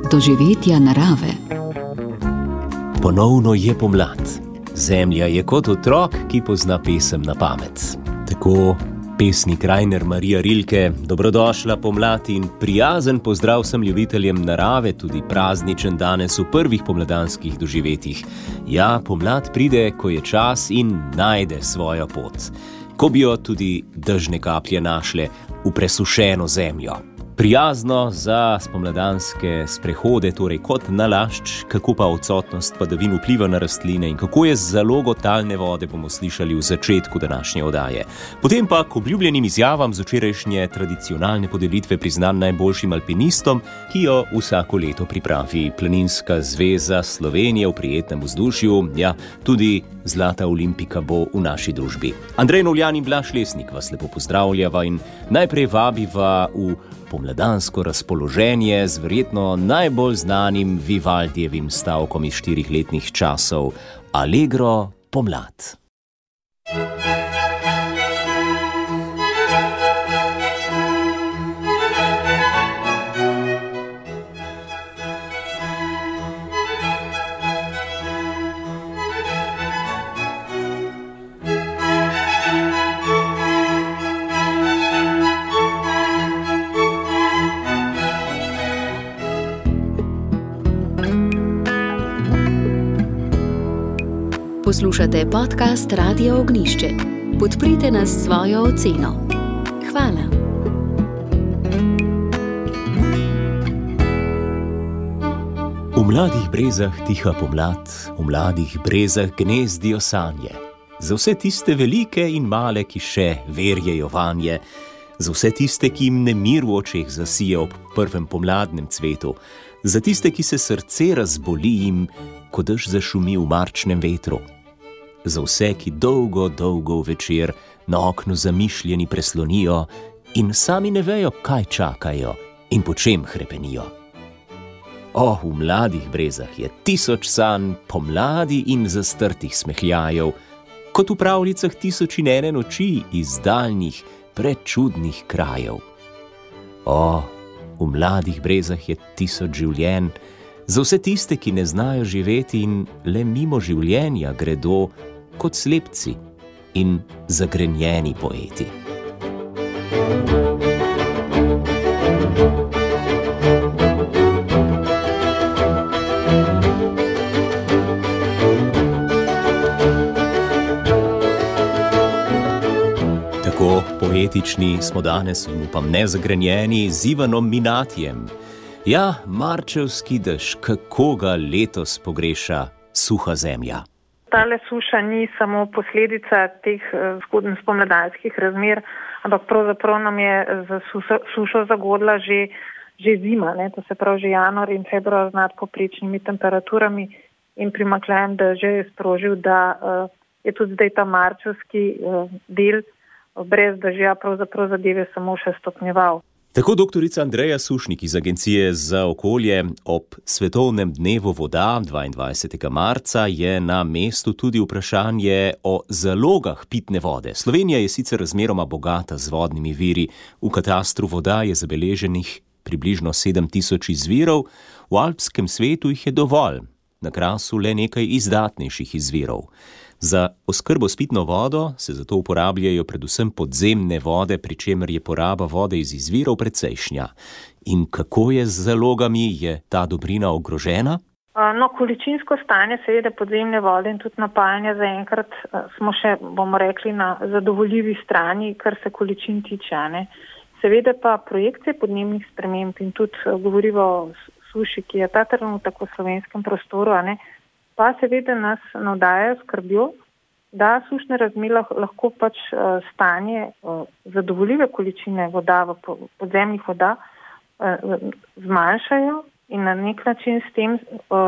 doživetja narave. Ponovno je pomlad. Zemlja je kot otrok, ki pozna pesem na pamet. Tako pesnik Rainer Marija Rilke, dobrodošla pomlad in prijazen pozdrav vsem ljubiteljem narave, tudi prazničen danes v prvih pomladanskih doživetjih. Ja, pomlad pride, ko je čas in najde svojo pot. Ko bi jo tudi dežne kaplje našle v presušeno zemljo. Prijazno za spomladanske sprehode, torej kot nalašč, kako pa odsotnost padavin vpliva na rastline in kako je z zalogo talne vode, bomo slišali v začetku današnje oddaje. Potem pa k obljubljenim izjavam z včerajšnje tradicionalne podelitve priznan najboljšim alpinistom, ki jo vsako leto pripravi Planinska zveza Slovenije v prijetnem vzdušju. Ja, tudi Zlata olimpika bo v naši družbi. Andrej Novljan in Blaž Lesnik vas lepo pozdravljava in najprej vabiva v pomladansko razpoloženje z verjetno najbolj znanim Vivaldijevim stavkom iz 4 letnih časov Allegro pomlad. Poslušate podcast Radio Ognjišče. Podprite nas s svojo oceno. Hvala. V mladih brezah tiha pomlad, v mladih brezah gnezdijo sanje. Za vse tiste velike in male, ki še verjejo vanje, za vse tiste, ki jim nemir v očeh zasije ob prvem pomladnem cvetu, za tiste, ki se srce razboli jim, ko dež zašumi v marčnem vetru. Za vse, ki dolgo večer na oknu zamišljeni preslonijo in sami ne vejo, kaj čakajo in po čem hrepenijo. V mladih brezah je 1000 sanj, pomladi in zastrtih smehljajev, kot v pravljicah 1001 noči iz daljnih, prečudnih krajev. V mladih brezah je 1000 življenj, za vse tiste, ki ne znajo živeti in le mimo življenja gredo kot slepci in zagrenjeni poeti. Tako poetični smo danes in upam nezagrenjeni z Ivanom Minatijem. Ja, marčevski dež, kako ga letos pogreša suha zemlja. Tale suša ni samo posledica teh zgodnjih spomladanskih razmer, ampak pravzaprav nam je za sušo zagodla že zima, ne? To se pravi že januar in februar z nadpovprečnimi temperaturami in primanjkljajem dežja je sprožil, da je tudi zdaj ta marčevski del brez dežja pravzaprav zadeve samo še stopnjeval. Tako doktorica Andreja Sušnik iz Agencije za okolje ob Svetovnem dnevu voda 22. marca je na mestu tudi vprašanje o zalogah pitne vode. Slovenija je sicer razmeroma bogata z vodnimi viri. V katastru voda je zabeleženih približno 7000 izvirov, v alpskem svetu jih je dovolj, na Krasu le nekaj izdatnejših izvirov. Za oskrbo s pitno vodo se zato uporabljajo predvsem podzemne vode, pri čemer je poraba vode iz izvirov precejšnja. In kako je z zalogami? Je ta dobrina ogrožena? Količinsko stanje seveda podzemne vode in tudi napajanja zaenkrat smo še, bomo rekli, na zadovoljivi strani, kar se količin tiče, ne. Seveda pa projekcije podnebnih sprememb in tudi govorimo o suši, ki je ta trenutek v slovenskem prostoru, ne, pa seveda nas navdajajo skrbjo, da sušne razmere lahko pač stanje zadovoljive količine voda v podzemnih voda zmanjšajo in na nek način s tem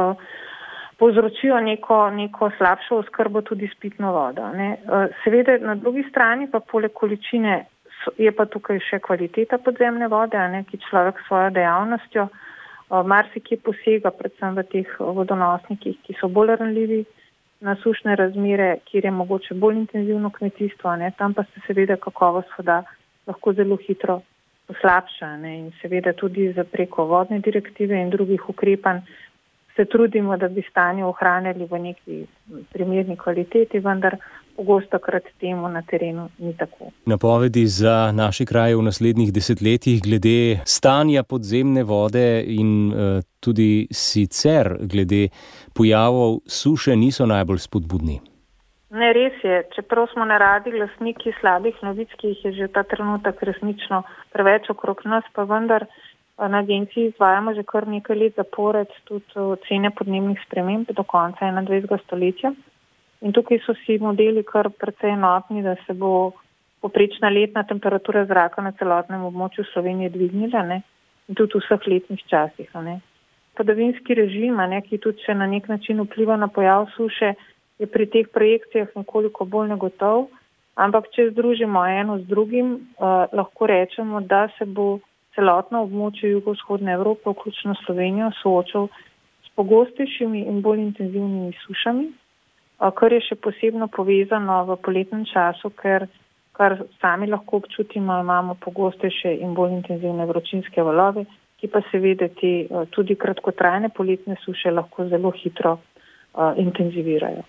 povzročijo neko slabšo oskrbo tudi s pitno vodo, ne. Seveda na drugi strani pa poleg količine je pa tukaj še kvaliteta podzemne vode, ne, ki človek s svojo dejavnostjo marsikje posega, predvsem v teh vodonosnikih, ki so bolj ranljivi na sušne razmere, kjer je mogoče bolj intenzivno kmetijstvo, ne, tam pa se seveda kakovost voda lahko zelo hitro slabša, ne, in seveda tudi za preko vodne direktive in drugih ukrepanj se trudimo, da bi stanje ohranjali v neki primerni kvaliteti, vendar pogostokrat temu na terenu ni tako. Napovedi za naše kraje v naslednjih desetletjih glede stanja podzemne vode in tudi sicer glede pojavov suše niso najbolj spodbudni. Ne, res je. Čeprav smo naradi glasniki slabih novic, ki jih je že ta trenutek resnično preveč okrog nas, pa vendar na agenciji izvajamo že kar nekaj let zapored tudi ocene podnebnih sprememb do konca 21. stoletja. In tukaj so vsi modeli kar precej enotni, da se bo poprečna letna temperatura zraka na celotnem območju Slovenije dvignila, ne, in tudi v vseh letnih časih. Ne. Padavinski režim, ne, ki tudi še na nek način vpliva na pojav suše, je pri teh projekcijah nekoliko bolj negotov, ampak če združimo eno z drugim, lahko rečemo, da se bo celotno območje jugovzhodne Evrope, vključno Slovenijo, soočal s pogostejšimi in bolj intenzivnimi sušami, kar je še posebno povezano v poletnem času, ker kar sami lahko občutimo, imamo pogostejše in bolj intenzivne vročinske valove, ki pa seveda te tudi kratkotrajne poletne suše lahko zelo hitro intenzivirajo.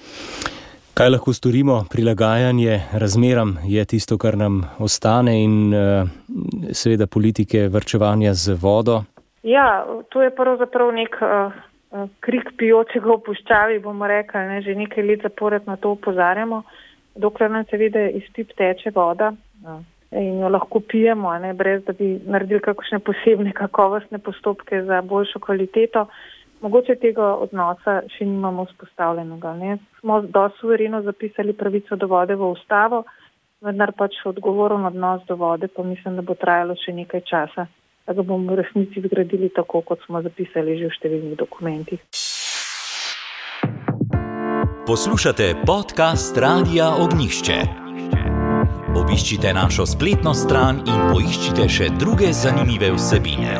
Kaj lahko storimo? Prilagajanje razmeram je tisto, kar nam ostane in seveda politike varčevanja z vodo. Ja, to je pravzaprav nek krik pijočega v puščavi, bomo rekli, ne, že nekaj let zapored na to opozarjamo, dokler nam seveda iz pip teče voda in jo lahko pijemo, ne, brez da bi naredili kakšne posebne kakovostne postopke za boljšo kvaliteto. Mogoče tega odnosa še nimamo vzpostavljenega. Ne. Smo dosti suvereno zapisali pravico do vode v ustavo, vendar pač odgovoren odnos do vode, pa mislim, da bo trajalo še nekaj časa, da ga bomo v resnici zgradili tako, kot smo zapisali že v številnih dokumentih. Poslušate podcast Radia Ognjišče. Obiščite našo spletno stran in poiščite še druge zanimive vsebine.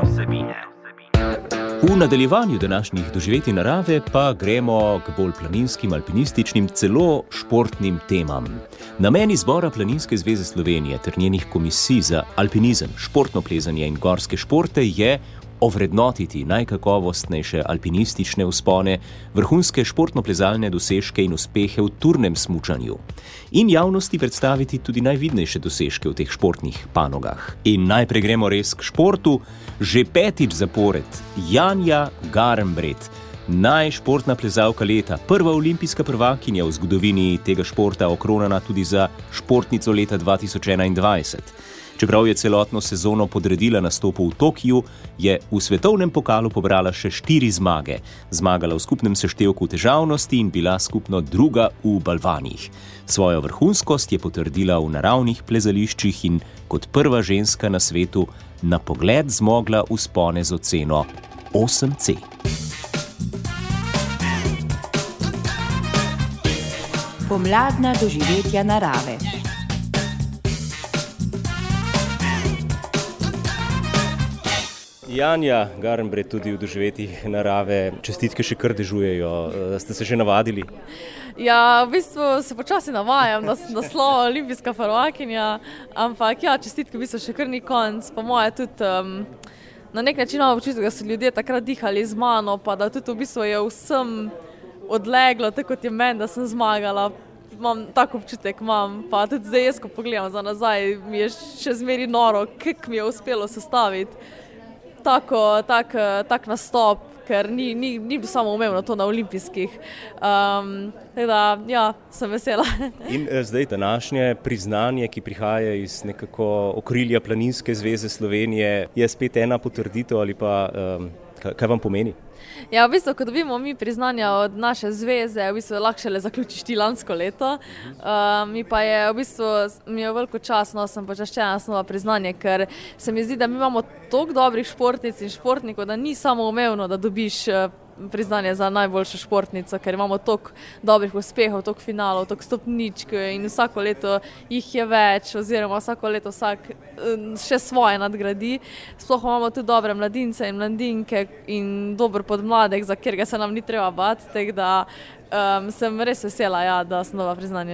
V nadaljevanju današnjih doživetij narave pa gremo k bolj planinskim, alpinističnim, celo športnim temam. Namen Zbora Planinske zveze Slovenije ter njenih komisij za alpinizem, športno plezanje in gorske športe je ovrednotiti najkakovostnejše alpinistične vzpone, vrhunske športno-plezalne dosežke in uspehe v turnem smučanju in javnosti predstaviti tudi najvidnejše dosežke v teh športnih panogah. In najprej gremo res k športu. Že 5. zapored Janja Garnbret, najšportna plezalka leta, prva olimpijska prvakinja v zgodovini tega športa, okronana tudi za športnico leta 2021. Čeprav je celotno sezono podredila nastopu v Tokiu, je v svetovnem pokalu pobrala še 4 zmage. Zmagala v skupnem seštevku težavnosti in bila skupno druga v balvanih. Svojo vrhunskost je potrdila v naravnih plezališčih in kot prva ženska na svetu na pogled zmogla vzpone z oceno 8C. Pomladna doživetja narave. Janja Garnbret, tudi v doživetjih narave, čestitke še kar dežujejo. Ste se že navadili? Ja, v bistvu se počasi navajam na naslov olimpijska prvakinja, ampak ja, čestitke v bistvu še kar ni konc. Po moje tudi na nek način imam občutek, da so ljudje takrat dihali z mano, pa da tudi v bistvu je vsem odleglo, tako kot je meni, da sem zmagala. Imam tak občutek, pa tudi zdaj jaz, ko pogledam za nazaj, mi je še zmeri noro, kako mi je uspelo sestaviti tak nastop, ker ni bil samo umevno to na olimpijskih. Teda, ja, sem vesela. In zdaj današnje priznanje, ki prihaja iz nekako okrilja Planinske zveze Slovenije, je spet ena potrditev ali pa kaj vam pomeni? Ja, v bistvu, ko dobimo mi priznanja od naše zveze, v bistvu lahko šele zaključiš ti lansko leto. Mi pa je v bistvu, mi je veliko časno, sem počaščena na priznanje, ker se mi zdi, da mi imamo toliko dobrih športnic in športnikov, da ni samo umevno, da dobiš priznanje za najboljšo športnico, ker imamo toliko dobrih uspehov, toliko finalov, toliko stopničk in vsako leto jih je več, oziroma vsako leto vsak še svoje nadgradi. Sploh imamo tudi dobre mladince in mladinke in dober podmladek, za katerega se nam ni treba bati, tako da sem res vesela, ja, da sem dobila priznanje.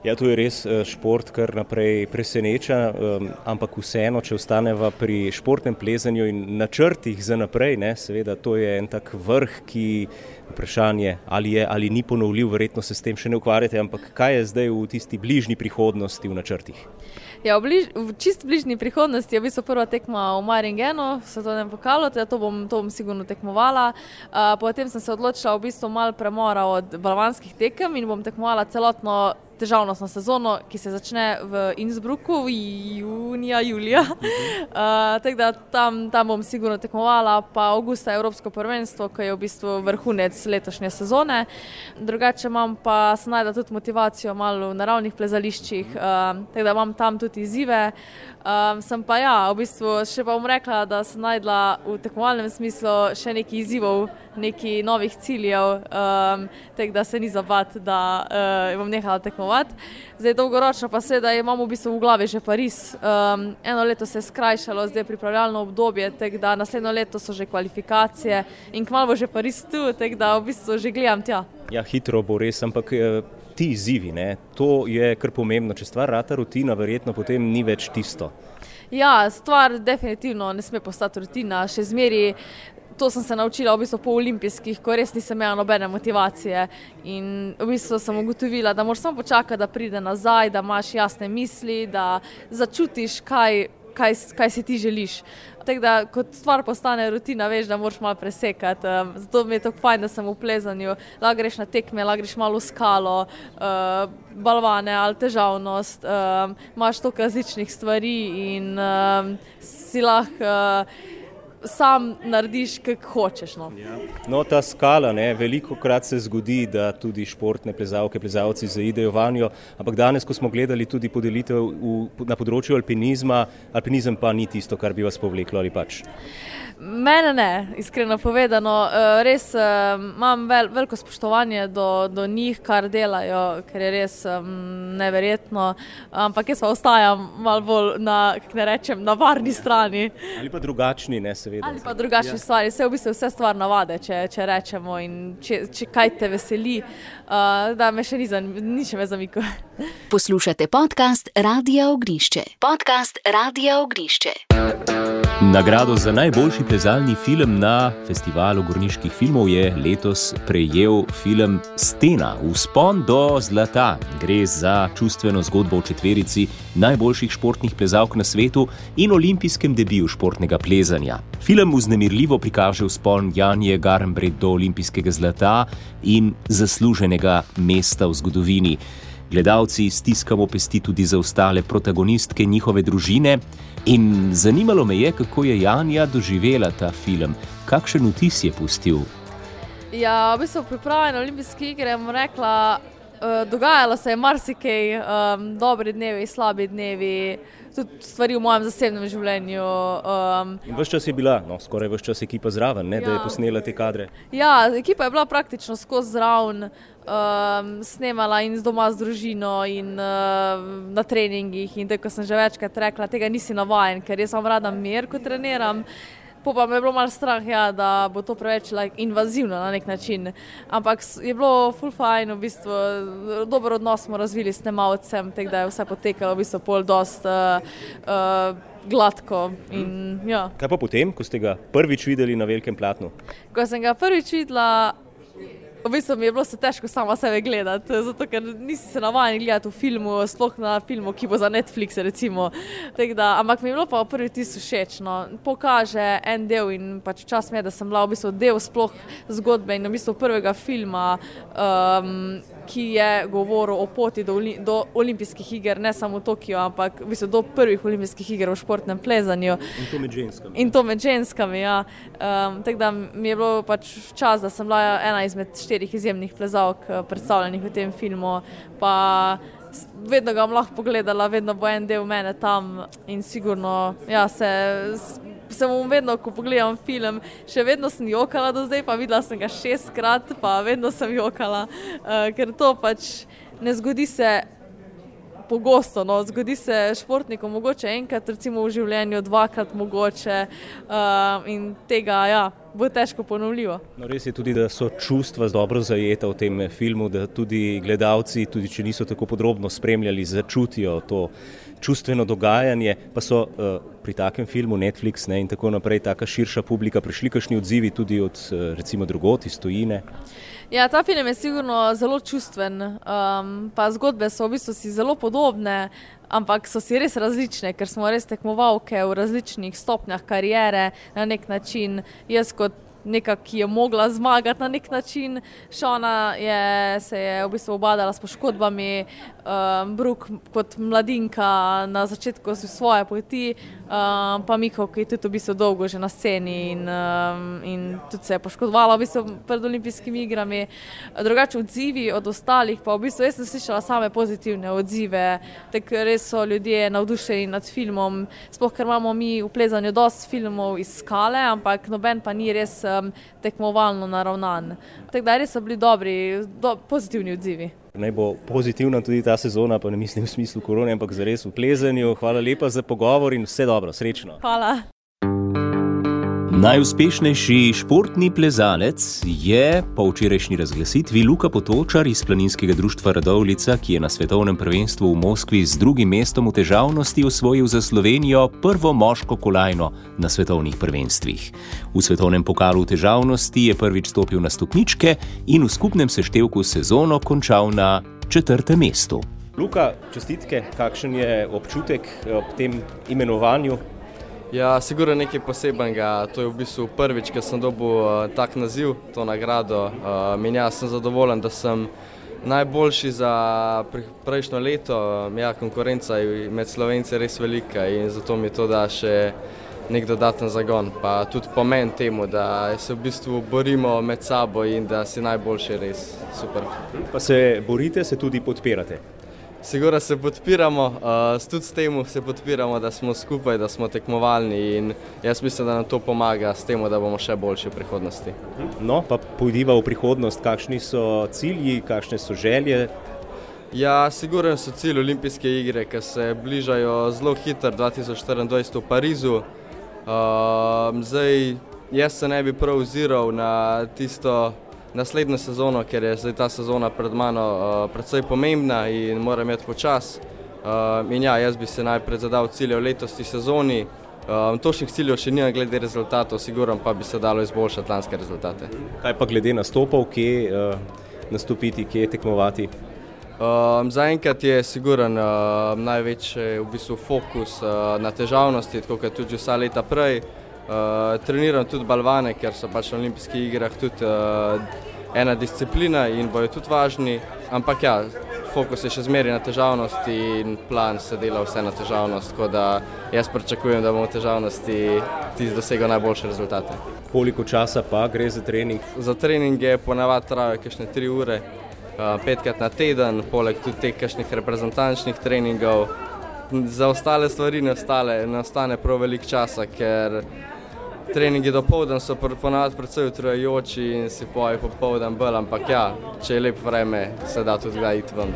Ja, to je res šport, kar naprej preseneča, ampak vseeno, če ostaneva pri športnem plezanju in načrtih za naprej, ne, seveda to je en tak vrh, ki vprašanje ali je ali ni ponovljiv, verjetno se s tem še ne ukvarjate, ampak kaj je zdaj v tisti bližnji prihodnosti v načrtih? Ja, v čist bližnji prihodnosti je v bistvu prva tekma v Maringenu, v svetovnem pokalu, to bom sigurno tekmovala. Potem sem se odločila v bistvu malo premora od balvanskih tekem in bom tekmovala celotno težavnostno sezono, ki se začne v Innsbrucku v julija. Tako da tam bom sigurno tekmovala, pa avgusta Evropsko prvenstvo, ki je v bistvu vrhunec letošnje sezone. Drugače sem našla tudi motivacijo malo v naravnih plezališčih, tako da imam tam tudi izzive. Sem pa v bistvu še pa bom rekla, da sem našla v tekmovalnem smislu še nekaj izzivov, nekaj novih ciljev, tako da se ni za bati, da bom nehala tekmovati. Zdaj dolgoročno pa seveda imamo v bistvu v glavi že Pariz. Eno leto se je skrajšalo, zdaj je pripravljalno obdobje, tako da naslednjo leto so že kvalifikacije in kmalu bo že Pariz tu, tako da v bistvu že gledam tja. Ja, hitro bo res, ampak ti izzivi, ne, to je kar pomembno. Če stvar rata rutina, verjetno potem ni več tisto. Ja, stvar definitivno ne sme postati rutina, še zmeri. To sem se naučila v bistvu po olimpijskih, ko res nisem imela nobene motivacije in v bistvu sem ugotovila, da moraš samo počakati, da pride nazaj, da imaš jasne misli, da začutiš, kaj si ti želiš. Tako da, kot stvar postane rutina, veš, da moraš malo presekati. Zato mi je tako fajn, da sem v plezanju. Lahko greš na tekme, lahko greš malo v skalo, balvane ali težavnost. Imaš toliko različnih stvari in si lahko sam narediš, kako hočeš. No, ta skala, veliko krat se zgodi, da tudi športne plezalke, plezalci zaidejo vanjo, ampak danes, ko smo gledali tudi podelitev na področju alpinizma, alpinizem pa ni tisto, kar bi vas povleklo ali pač? Mene ne, iskreno povedano. Res imam veliko spoštovanje do njih, kar delajo, ker je res neverjetno, ampak jaz pa ostajam malo bolj na varni strani. Ali pa drugačni, seveda. Ali pa drugačni stvari. V bistvu vse stvar navade, če rečemo in če kaj te veseli, da me še ni še me zamiko. Poslušate podcast Radia Ognišče. Podcast Radia Ognišče. Nagrado za najboljši plezalni film na Festivalu gorniških filmov je letos prejel film Stena, Vzpon do zlata. Gre za čustveno zgodbo o četverici najboljših športnih plezalk na svetu in olimpijskem debiju športnega plezanja. Film vznemirljivo prikaže vzpon Janje Garnbret do olimpijskega zlata in zasluženega mesta v zgodovini. Gledalci stiskamo pesti tudi za ostale protagonistke njihove družine in zanimalo me je, kako je Janja doživela ta film. Kakšen vtis je pustil? Ja, v bistvu priprave na olimpijske igre bom rekla, dogajalo se je marsikaj, dobri dnevi, slabi dnevi, tudi stvari v mojem zasebnem življenju. In ves čas je bila, skoraj ves čas ekipa zraven, da je posnela te kadre? Ja, ekipa je bila praktično skozi zraven, snemala in z doma z družino in na treningih in tako sem že večkrat rekla, tega nisi navajen, ker jaz imam rada mir, ko treniram. Pa me je bilo malo strah, da bo to preveč invazivno na nek način. Ampak je bilo ful fajn, v bistvu dober odnos smo razvili s snemalcem, tako da je vse potekalo v bistvu pol dost gladko. In, ja. Kaj pa potem, ko ste ga prvič videli na velikem platnu? Ko sem ga prvič videla, v bistvu mi je bilo se težko sama sebe gledati, zato ker nisi se navajen gledati v filmu, sploh na filmu, ki bo za Netflix recimo. Ampak mi je bilo pa prvi vtis všeč. Pokaže en del in pač čas mi je, da sem bila v bistvu del sploh zgodbe in v bistvu prvega filma, ki je govoril o poti do olimpijskih iger, ne samo v Tokiju, ampak v bistvu do prvih olimpijskih iger v športnem plezanju. In to med ženskami, ja. Tako da mi je bilo pač čas, da sem bila ena izmed 4 izjemnih plezalk predstavljenih v tem filmu, pa vedno ga bom lahko pogledala, vedno bo en del mene tam in sigurno, se bom vedno, ko pogledam film, še vedno sem jokala do zdaj, pa videla sem ga 6-krat, pa vedno sem jokala, ker to pač ne zgodi se pogosto, zgodi se športnikom mogoče enkrat, recimo v življenju 2-krat mogoče in tega, bo težko ponovljivo. No, res je tudi, da so čustva dobro zajeta v tem filmu, da tudi gledalci, tudi če niso tako podrobno spremljali, začutijo to čustveno dogajanje, pa so pri takem filmu Netflix in tako naprej, taka širša publika, prišli kakšni odzivi tudi od recimo drugot iz tujine? Ja, ta film je sigurno zelo čustven, pa zgodbe so v bistvu si zelo podobne, ampak so si res različne, ker smo res tekmovalke v različnih stopnjah kariere na nek način. Jaz kot neka, ki je mogla zmagati na nek način. Šona se je v bistvu obadala s poškodbami, Brooke kot mladinka na začetku svoje poti, pa Miko, ki je tudi v bistvu dolgo že na sceni in tudi se je poškodovala v bistvu pred olimpijskimi igrami. Drugače odzivi od ostalih, pa v bistvu jaz sem slišala same pozitivne odzive, tako res so ljudje navdušeni nad filmom, sploh ker imamo mi v plezanju dosti filmov iz skale, ampak noben pa ni res tekmovalno naravnan. Tako da res so bili dobri, pozitivni odzivi. Naj bo pozitivna tudi ta sezona, pa ne mislim v smislu korone, ampak zares v plezanju. Hvala lepa za pogovor in vse dobro, srečno. Hvala. Najuspešnejši športni plezalec je po včerajšnji razglasitvi Luka Potočar iz Planinskega društva Radovljica, ki je na svetovnem prvenstvu v Moskvi z drugim mestom v težavnosti osvojil za Slovenijo prvo moško kolajno na svetovnih prvenstvih. V svetovnem pokalu v težavnosti je prvič stopil na stopničke in v skupnem seštevku sezono končal na 4. mestu. Luka, čestitke, kakšen je občutek ob tem imenovanju? Ja, sigurno nekaj posebenega. To je v bistvu prvič, ko sem dobil tak naziv, to nagrado. Jaz sem zadovoljen, da sem najboljši za prejšnjo leto. Ja, konkurenca je med Slovenci res velika in zato mi to da še nek dodaten zagon. Pa tudi pomen temu, da se v bistvu borimo med sabo in da si najboljši, res super. Pa se borite, se tudi podpirate? Sigurno se podpiramo, tudi s tem se podpiramo, da smo skupaj, da smo tekmovalni in jaz mislim, da nam to pomaga s tem, da bomo še boljši v prihodnosti. No, pa pojdiva v prihodnost, kakšni so cilji, kakšne so želje? Ja, sigurno so cilj olimpijske igre, ki se bližajo zelo hitro 2024 v Parizu. Zdaj, jaz se ne bi prav oziral na tisto naslednjo sezono, ker je zdaj ta sezona pred mano precej pomembna in moram imeti počas. In ja, jaz bi se najprej zadal cilje v letosni sezoni. Točnih ciljev še nimam glede rezultatov, sigurno pa bi se dalo izboljšati lanske rezultate. Kaj pa glede nastopov, kje nastopiti, kje tekmovati? Zaenkrat je sigurno največji v bistvu fokus na težavnosti, tako kot tudi vsa leta prej. Treniram tudi balvane, ker so pač na olimpijskih igrah tudi ena disciplina in bojo tudi važni, ampak ja, fokus je še zmeraj na težavnosti in plan se dela vse na težavnost, tako da jaz pričakujem, da bomo v težavnosti dosegel najboljše rezultate. Koliko časa pa gre za trening? Za treninge ponavadi trajajo kakšne 3 ure, 5krat na teden, poleg tudi teh kakšnih reprezentančnih treningov. Za ostale stvari ne ostane prav veliko časa, ker treningi dopoldan so ponavadi precej utrujajoči in si popoldan bolj, ampak ja, če je lep vreme, se da tudi iti ven.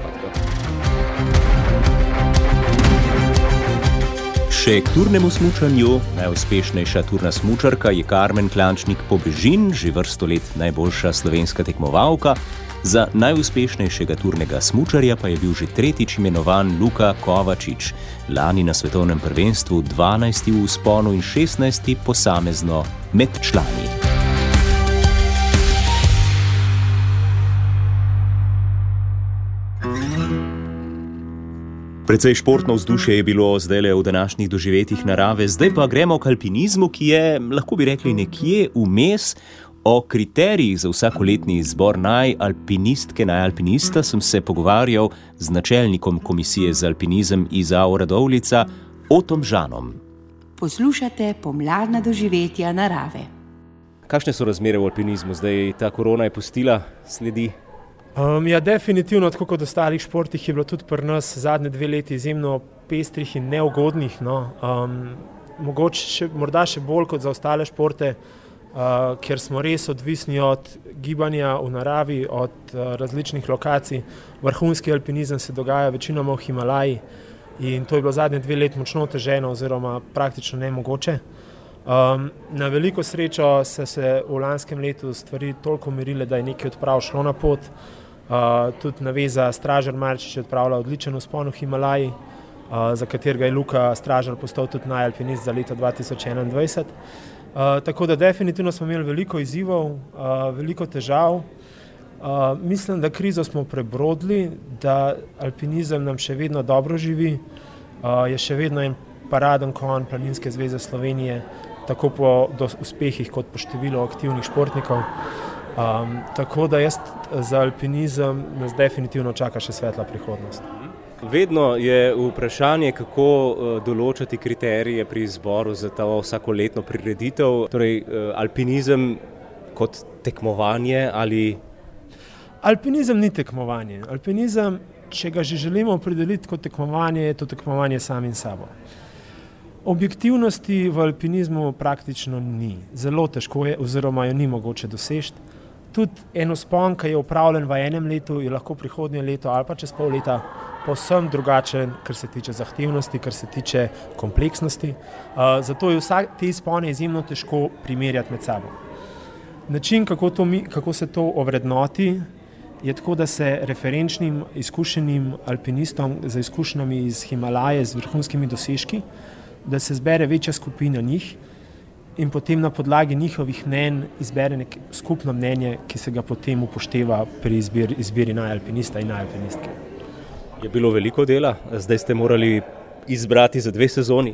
Še k turnemu smučanju. Najuspešnejša turna smučarka je Karmen Klančnik-Pobežin, že vrsto let najboljša slovenska tekmovalka. Za najuspešnejšega turnega smučarja pa je bil že 3. imenovan Luka Kovačič. Lani na svetovnem prvenstvu 12. v vzponu in 16. posamezno med člani. Precej športno vzdušje je bilo zdajle v današnjih doživetjih narave, zdaj pa gremo k alpinizmu, ki je, lahko bi rekli, nekje vmes. O kriterijih za vsakoletni izbor najalpinistke, najalpinista sem se pogovarjal z načelnikom Komisije za alpinizem iz AO Radovljica, Otom Žanom. Poslušate pomladna doživetja narave. Kakšne so razmere v alpinizmu? Zdaj ta korona je pustila sledi? Ja, definitivno, tako kot ostalih športih, je bilo tudi pri nas zadnje 2 leti izjemno pestrih in neugodnih. Morda še bolj kot za ostale športe, ker smo res odvisni od gibanja v naravi, od različnih lokacij. Vrhunski alpinizem se dogaja večinoma v Himalaji in to je bilo zadnje 2 leti močno oteženo oziroma praktično nemogoče. Na veliko srečo so se v lanskem letu stvari toliko umirile, da je nekaj odprav šlo na pot. Tudi naveza Stražar Marčič je odpravila odličen vzpon v Himalaji, za katerega je Luka Stražar postal tudi najalpinist za leto 2021. Tako da definitivno smo imeli veliko izzivov, veliko težav. Mislim, da krizo smo prebrodili, da alpinizem nam še vedno dobro živi, je še vedno en paraden konj Planinske zveze Slovenije, tako po uspehih kot po številu aktivnih športnikov. Tako da jaz za alpinizem nas definitivno čaka še svetla prihodnost. Vedno je vprašanje, kako določati kriterije pri izboru za ta vsakoletno prireditev. Torej, alpinizem kot tekmovanje ali... Alpinizem ni tekmovanje. Alpinizem, če ga že želimo opredeliti kot tekmovanje, je to tekmovanje samim sabo. Objektivnosti v alpinizmu praktično ni. Zelo težko je, oziroma jo ni mogoče doseči. Tudi en vzpon, ki je opravljen v enem letu, je lahko prihodnje leto ali pa čez pol leta povsem drugačen, kar se tiče zahtevnosti, kar se tiče kompleksnosti. Zato je vsak te vzpone izjemno težko primerjati med sabo. Način, kako se to ovrednoti, je tako, da se referenčnim izkušenim alpinistom z izkušnjami iz Himalaje, z vrhunskimi dosežki, da se zbere večja skupina njih in potem na podlagi njihovih mnenj izbere skupno mnenje, ki se ga potem upošteva pri izbiri najalpinista in najalpinistke. Je bilo veliko dela? Zdaj ste morali izbrati za 2 sezoni?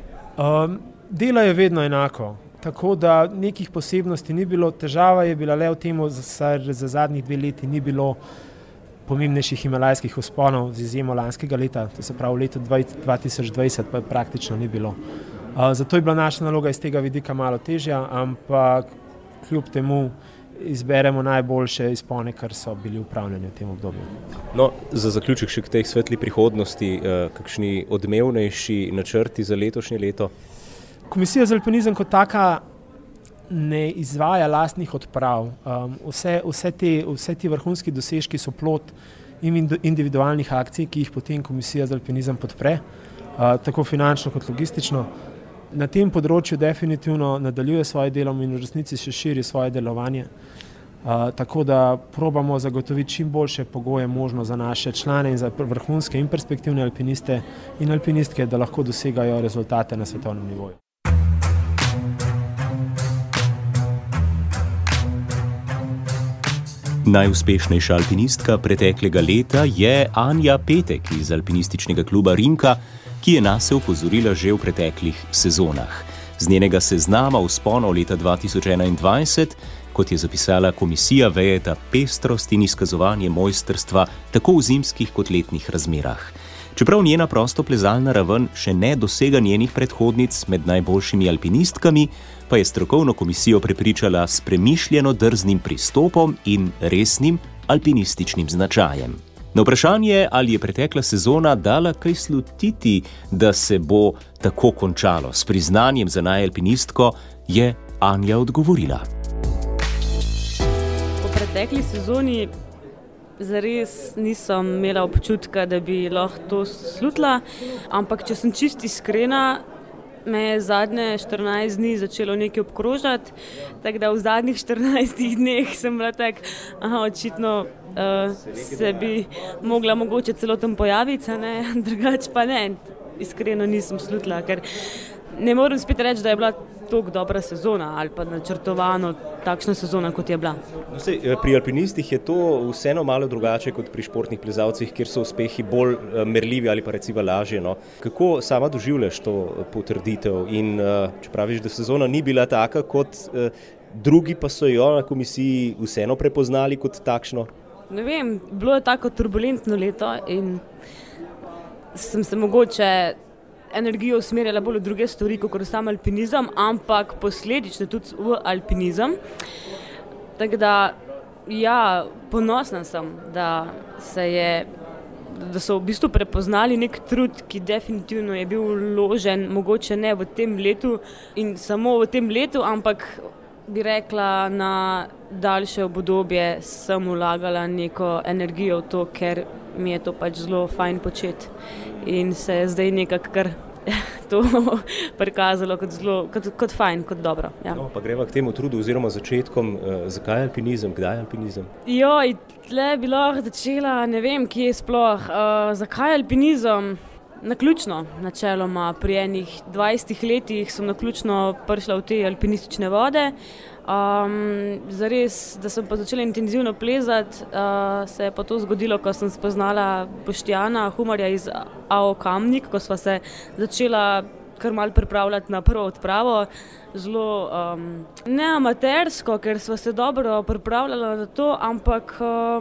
Dela je vedno enako. Tako da nekih posebnosti ni bilo. Težava je bila le v tem, da za zadnjih 2 leti ni bilo pomembnejših himalajskih vzponov z izjemo lanskega leta, to se pravi v letu 2020 pa praktično ni bilo. Zato je bila naša naloga iz tega vidika malo težja, ampak kljub temu izberemo najboljše izpone, kar so bili upravljeni v tem obdobju. No, za zaključek še k tej svetli prihodnosti, kakšni odmevnejši načrti za letošnje leto? Komisija za alpinizem kot taka ne izvaja lastnih odprav. Vse ti vrhunski dosežki so plod individualnih akcij, ki jih potem Komisija za alpinizem podpre, tako finančno kot logistično. Na tem področju definitivno nadaljuje svoje delo in v resnici še širi svoje delovanje. Tako da probamo zagotoviti čim boljše pogoje možno za naše člane in za vrhunske in perspektivne alpiniste in alpinistke, da lahko dosegajo rezultate na svetovnem nivoju. Najuspešnejša alpinistka preteklega leta je Anja Petek iz alpinističnega kluba Rimka, ki je nase opozorila že v preteklih sezonah. Z njenega seznama vzponov leta 2021, kot je zapisala komisija, vejeta pestrost in izkazovanje mojstrstva tako v zimskih kot letnih razmerah. Čeprav njena prostoplezalna raven še ne dosega njenih predhodnic med najboljšimi alpinistkami, pa je strokovno komisijo prepričala s premišljeno drznim pristopom in resnim alpinističnim značajem. Na vprašanje, ali je pretekla sezona dala kaj slutiti, da se bo tako končalo s priznanjem za najalpinistko, je Anja odgovorila. Po pretekli sezoni zares nisem imela občutka, da bi lahko to slutila, ampak če sem čisto iskrena, me je zadnje 14 dni začelo nekaj obkrožati, tako da v zadnjih 14 dneh sem bila tak, očitno se bi mogla mogoče celo tam pojaviti, drugače pa ne, iskreno nisem slutila, ker ne morem spet reči, da je bila tako dobra sezona ali pa načrtovano takšna sezona, kot je bila. Pri alpinistih je to vseeno malo drugače kot pri športnih plezalcih, kjer so uspehi bolj merljivi ali pa recimo lažje. No. Kako sama doživljaš to potrditev in če praviš, da sezona ni bila taka kot drugi, pa so jo na komisiji vseeno prepoznali kot takšno? Ne vem, bilo je tako turbulentno leto in sem se mogoče energijo usmerjala bolj v druge stvari, kot sam alpinizem, ampak posledično tudi v alpinizem. Tako da, ja, ponosna sem, da so v bistvu prepoznali nek trud, ki definitivno je bil vložen, mogoče ne v tem letu in samo v tem letu, ampak bi rekla, na daljše obdobje sem vlagala neko energijo v to, ker mi je to pač zelo fajn početi in se je zdaj nekako kar to prikazalo kot fajn, kot dobro. Ja. No, pa greva k temu trudu oziroma začetkom, zakaj alpinizem, kdaj alpinizem? Tle bi lahko začela, ne vem, kje sploh. Zakaj alpinizem? Naključno, načeloma. Pri enih 20 letih sem naključno prišla v te alpinistične vode. Zares, da sem pa začela intenzivno plezati, se je pa to zgodilo, ko sem spoznala Boštjana Humarja iz AO Kamnik, ko sva se začela kar malo pripravljati na prvo odpravo. Zelo neamatersko, ker sva se dobro pripravljala na to, ampak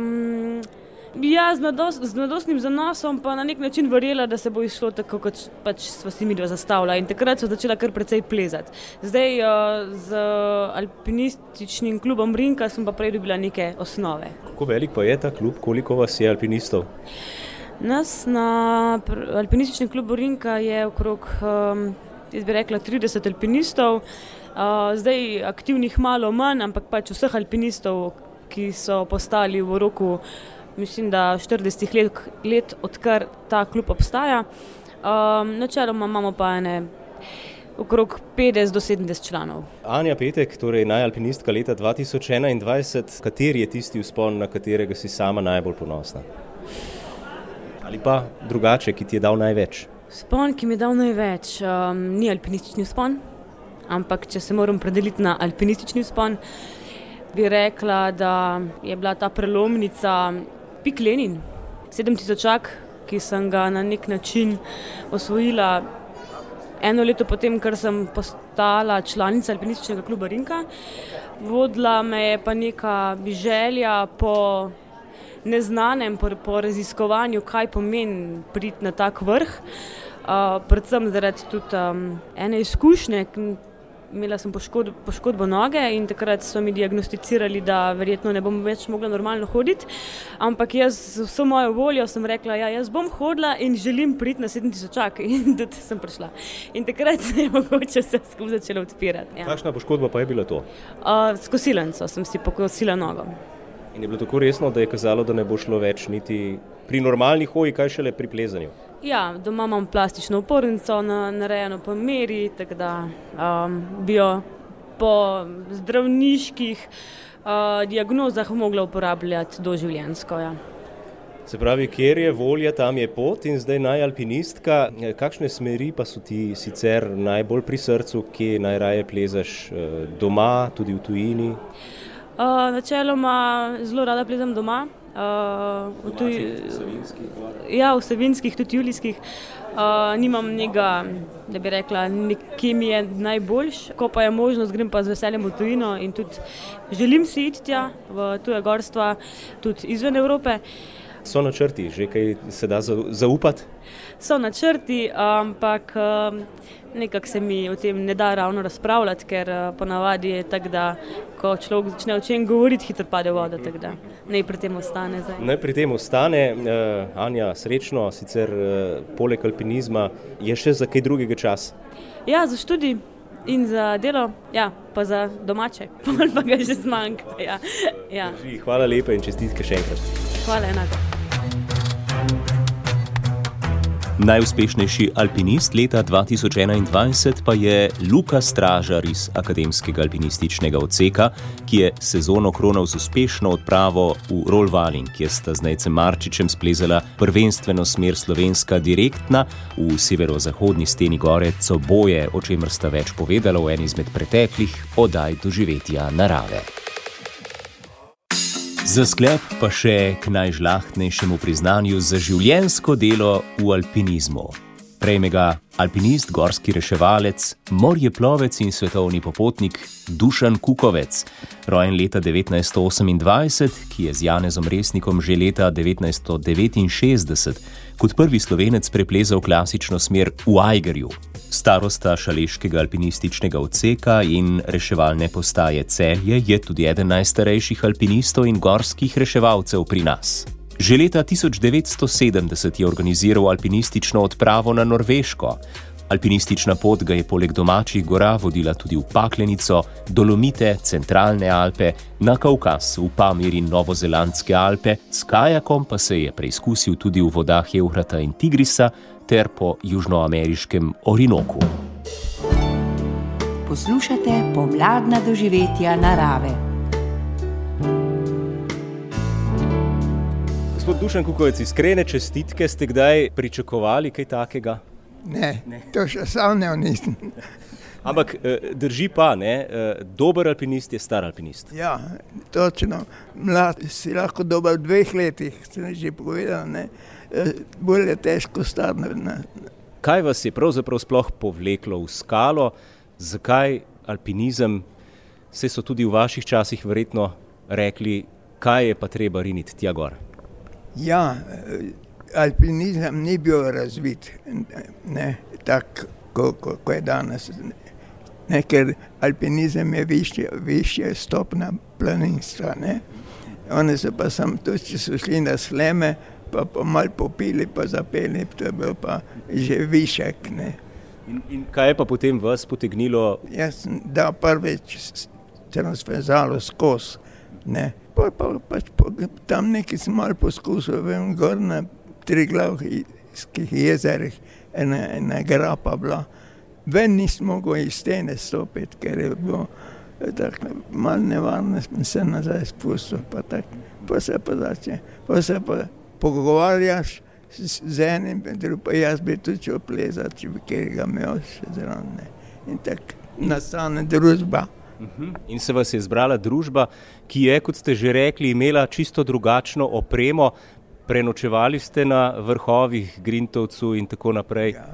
z mladostnim zanosom pa na nek način verjela, da se bo išlo tako, kot pač sva si midva zastavila. In takrat sva začela kar precej plezati. Zdaj z alpinističnim klubom Rinka sem pa prej dobila neke osnove. Kako velik pa je ta klub, koliko vas je alpinistov? Nas na alpinističnem klubu Rinka je okrog, jaz bi rekla, 30 alpinistov. Zdaj aktivnih malo manj, ampak pač vseh alpinistov, ki so postali v roku, mislim, da 40 let, odkar ta klub obstaja. Načeloma imamo pa okrog 50 do 70 članov. Anja Petek, torej najalpinistka leta 2021, kateri je tisti vzpon, na katerega si sama najbolj ponosna? Ali pa drugače, ki ti je dal največ? Vzpon, ki mi je dal največ, ni alpinistični vzpon, ampak če se moram predeliti na alpinistični vzpon, bi rekla, da je bila ta prelomnica Pik Lenin, 7000-ak, ki sem ga na nek način osvojila eno leto potem, ker sem postala članica alpinističnega kluba Rinka. Vodila me je pa neka želja po neznanem, po raziskovanju, kaj pomeni priti na tak vrh. Predvsem zaradi tudi ene izkušnje. Imela sem poškodbo noge in takrat so mi diagnosticirali, da verjetno ne bom več mogla normalno hoditi. Ampak jaz z vso mojo voljo sem rekla, jaz bom hodila in želim priti na 7000-ak in tudi sem prišla. In takrat se je mogoče vse skupaj začelo odpirati. Ja. Kakšna poškodba pa je bila to? S kosilnico sem si pokosila nogo. In je bilo tako resno, da je kazalo, da ne bo šlo več niti pri normalni hoji, kaj šele pri plezanju? Ja, doma imam plastično opornico narejeno po meri, tako da bi jo po zdravniških diagnozah mogla uporabljati doživljenjsko. Ja. Se pravi, kjer je volja, tam je pot in zdaj najalpinistka. Kakšne smeri pa so ti sicer najbolj pri srcu, kje najraje plezaš doma, tudi v tujini? Načeloma zelo rada plezam doma. V Savinjskih, tudi Julijskih. Nimam njega, da bi rekla, nekje mi je najboljš. Ko pa je možnost, grem pa z veseljem v tujino in tudi želim si iti tja v tuja gorstva, tudi izven Evrope. So načrti, že kaj se da zaupati? So načrti, ampak nekako se mi o tem ne da ravno razpravljati, ker ponavadi je tako, da ko človek začne o čem govoriti, hitro pade voda, tako da naj pri tem ostane zdaj. Naj pri tem ostane. Anja, srečno, sicer poleg alpinizma je še za kaj drugega čas? Ja, za študij in za delo, ja, pa za domače, pa ga že zmanjka. Ja. Hvala lepa in čestitke še enkrat. Hvala, enako. Najuspešnejši alpinist leta 2021 pa je Luka Stražar iz Akademskega alpinističnega odseka, ki je sezono kronal z uspešno odpravo v Rollvalin, kjer sta z Nejcem Marčičem splezala prvenstveno smer slovenska direktna v severozahodni steni gore Coboje, o čemer sta več povedala v eni izmed preteklih oddaj Doživetja narave. Za sklep pa še k najžlahtnejšemu priznanju za življenjsko delo v alpinizmu. Prejme ga alpinist, gorski reševalec, morjeplovec in svetovni popotnik Dušan Kukovec, rojen leta 1928, ki je z Janezom Resnikom že leta 1969 kot prvi Slovenec preplezal klasično smer v Ajgerju, starosta Šaleškega alpinističnega odseka in reševalne postaje Celje, je tudi eden najstarejših alpinistov in gorskih reševalcev pri nas. Že leta 1970 je organiziral alpinistično odpravo na Norveško. Alpinistična pot ga je poleg domačih gora vodila tudi v Paklenico, Dolomite, Centralne Alpe, na Kavkaz, v Pamir in Novozelandske Alpe, s kajakom pa se je preizkusil tudi v vodah Eufrata in Tigrisa ter po južnoameriškem Orinoku. Poslušate pomladna doživetja narave. Gospod Dušan Kukovec, iskrene čestitke, ste kdaj pričakovali kaj takega? Ne, to še sanjal nisem. Ampak drži pa, ne? Dober alpinist je star alpinist. Ja, točno. Mlad si lahko dober v 2 letih, sem že povedal, ne? Bolj je težko star. Kaj vas je pravzaprav sploh povleklo v skalo? Zakaj alpinizem? Saj so tudi v vaših časih verjetno rekli, kaj je pa treba riniti tja gor. Ja, alpinizem ni bil razvit, ne, tako, ko je danes. Ne, ker alpinizem je višja stopna planinstva, ne. Oni so pa samo to, če so šli na Sleme, pa malo popili, pa zapeli, to je bil pa že višek, ne. In kaj je pa potem vas potegnilo? Jaz sem dal prvič transverzalo skozi, ne. Tam nekaj sem malo poskusil, vem, gor na Triglavskih jezerih, ena grapa bila. Ven nisem mogel iz stene stopiti, ker je bilo tako malo nevarno, sem se nazaj spustil, pa se pa začne. Pa se pa pogovarjaš z enim, pa jaz bi tudi šel plezati, če bi kjerega imel še zraven. In tako nastane družba. In se vas je zbrala družba, ki je, kot ste že rekli, imela čisto drugačno opremo. Prenočevali ste na vrhovih Grintovcu in tako naprej. Ja,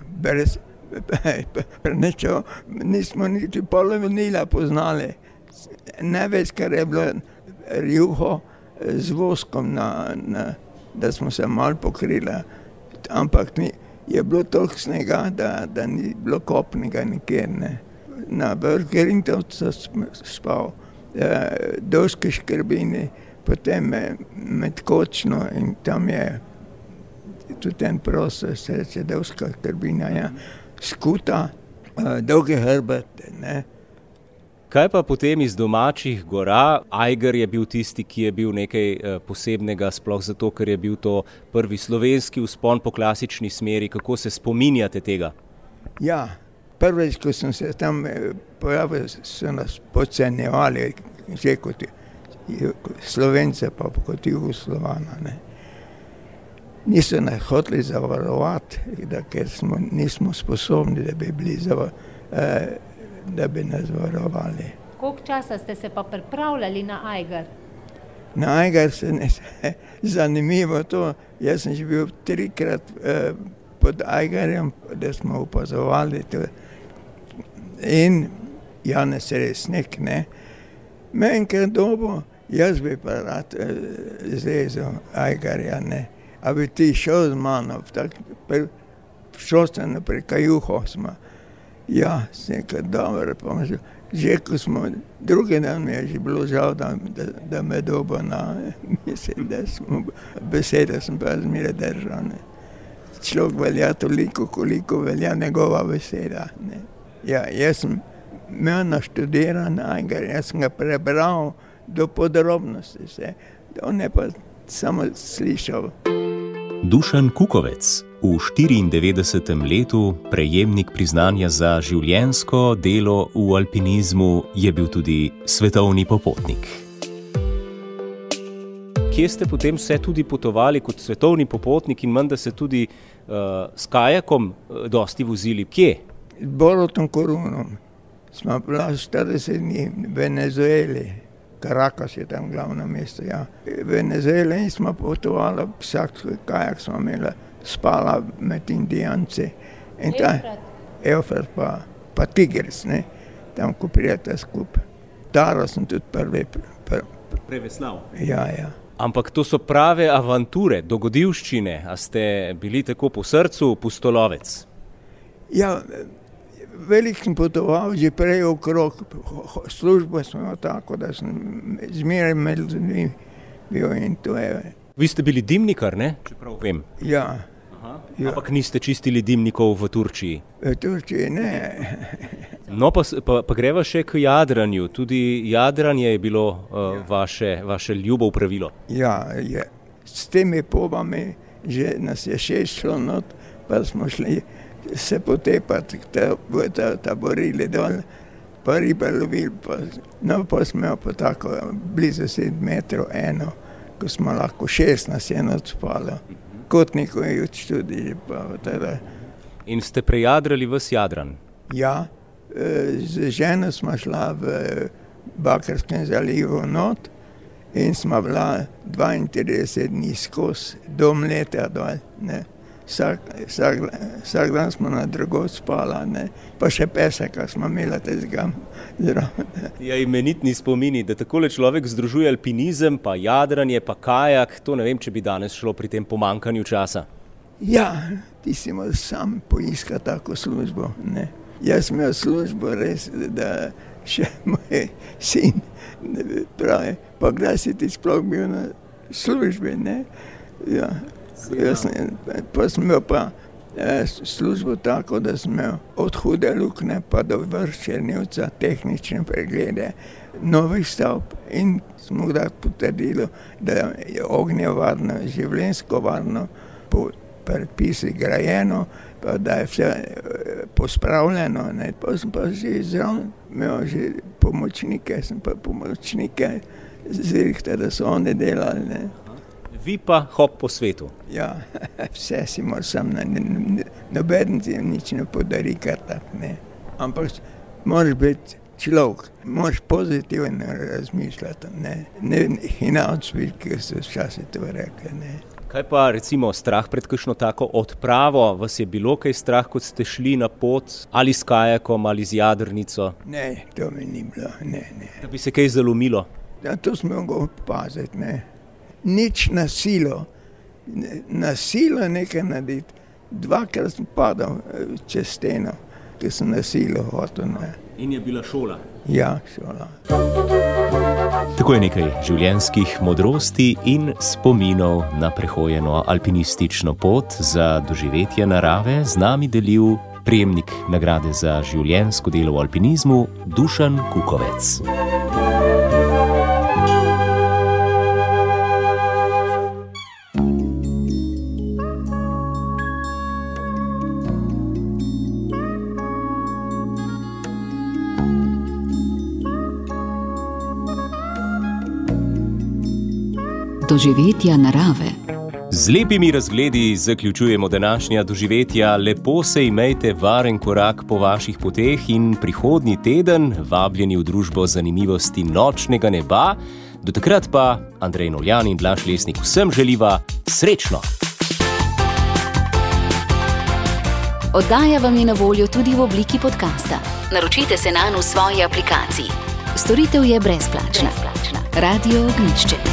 prenočeval, nismo niti polovinila poznali. Največ, kar je bilo rjuho z voskom, da smo se malo pokrili, ampak je bilo toliko snega, da ni bilo kopnega nikjer, ne. Na vrh Grintovca sem spal, Dolški Škrbini, potem med Kočno in tam je tudi en prostor, se reče Dolška Škrbina, ja. Skuta, Dolgi hrbet, ne. Kaj pa potem iz domačih gora? Ajger je bil tisti, ki je bil nekaj posebnega, sploh zato, ker je bil to prvi slovenski vzpon po klasični smeri. Kako se spominjate tega? Ja, prvič, ko sem se tam pojavil, so nas podcenjevali, že kot Slovence, pa kot Jugoslovana, ne. Niso nas hoteli zavarovati, ker nismo sposobni, da bi nas varovali. Koliko časa ste se pa pripravljali na Ajgar? Na Ajgar zanimivo to, jaz sem že bil 3-krat pod Ajgarjem, da smo opazovali to. In Janez Resnik, ne. Me enkrat dobo, jaz bi pa rad zlezel Ajgarja, ne. A bi ti šel z mano, šel sem naprej Kajuho smo. Ja, sem nekaj dobro, pa že ko smo, drugi dan mi je že bilo žal, da me dobo na mislim, da smo besede sem pa zmeraj držal, ne. Človek velja toliko, koliko velja njegova beseda, ne. Ja, jaz sem imel naštudiran Ajgar, jaz sem ga prebral do podrobnosti vse, on je pa samo slišal. Dušan Kukovec, v 94. letu prejemnik priznanja za življenjsko delo v alpinizmu, je bil tudi svetovni popotnik. Kje ste potem vse tudi potovali kot svetovni popotnik in menda se tudi s kajakom dosti vozili? Kje? Z Borutom Korunom smo bila 40 dni v Venezueli. Caracas je tam glavno mesto, ja. V Venezueli smo potovali, vsak kajak smo imeli, spala med Indijanci. Eufrat pa Tigris, ne. Tam, ko prijete skupaj. Taro sem tudi prvi preveslal. Ja, ja. Ampak to so prave avanture, dogodivščine. A ste bili tako po srcu pustolovec? Ja, velik sem potoval že prej okrog, službo smo tako, da sem zmeraj med ljudmi bil in to je. Vi ste bili dimnikar, ne? Čeprav vem. Ja, Ampak niste čistili dimnikov v Turčiji? V Turčiji ne. No, pa greva še k jadranju. Tudi jadranje je bilo vaše ljubo pravilo. Ja, je. S temi pobami že nas je 6 šlo not, pa smo šli se potepati, taborili dol, pa ribe lovili. Pa smo pa tako blizu 7 metrov eno, ko smo lahko 6 nas je not spalo. Kotnikov je tudi. In ste prejadrali ves Jadran? Ja, z ženo smo šla v Bakarskem zalivu not in smo bila 32 dni skozi do Mleta dol. Ne. Vsak dan smo na drugo spala, ne. Pa še peseka smo imeli tezga. Ja, imenitni spomini, da takole človek združuje alpinizem, pa jadranje, pa kajak, to ne vem, če bi danes šlo pri tem pomankanju časa. Ja, ti si moral sam poiskati tako službo, ne. Jaz sem imel službo res, da še moj sin pravi, pa kdaj si ti sploh bil na službi, ne. Ja, pa sem imel pa službo tako, da sem imel od Hude Lukne pa do Vrščenivca tehnične preglede novih stavb in smo kdaj potrdili, da je ognjevarno, življenjsko varno, po predpisih grajeno, pa da je vse pospravljeno, ne. Pa sem pa že zraven imel že pomočnike, zrihta, da so oni delali, ne. Vi pa hop po svetu. Ja, vse si moral sam, nobeden ti nič ne podari, kar tak, ne. Ampak moraš biti človek, moraš pozitivno razmišljati, ne. Ne hinavcvi, ki so včasih to rekli, ne. Kaj pa recimo strah pred kakšno tako odpravo? Vas je bilo kaj strah, kot ste šli na pot ali s kajakom ali z jadrnico? Ne, to mi ni bilo, ne. Da bi se kaj zalomilo? Ja, to smo mogli paziti, ne. Nič na silo. Na silo nekaj narediti. 2krat sem padal čez steno, ker sem na silo hotel, ne. In je bila šola? Ja, šola. Tako je nekaj življenjskih modrosti in spominov na prehojeno alpinistično pot za doživetje narave z nami delil prejemnik nagrade za življenjsko delo v alpinizmu Dušan Kukovec. Doživetja narave. Z lepimi razgledi zaključujemo današnja doživetja. Lepo se imejte varen korak po vaših poteh in prihodnji teden vabljeni v družbo zanimivosti nočnega neba. Do takrat pa Andrej Novljan in Blaž Lesnik vsem želiva srečno! Oddaja vam je na voljo tudi v obliki podcasta. Naročite se nanj v svoji aplikaciji. Storitev je brezplačna. Radio Ognjišče.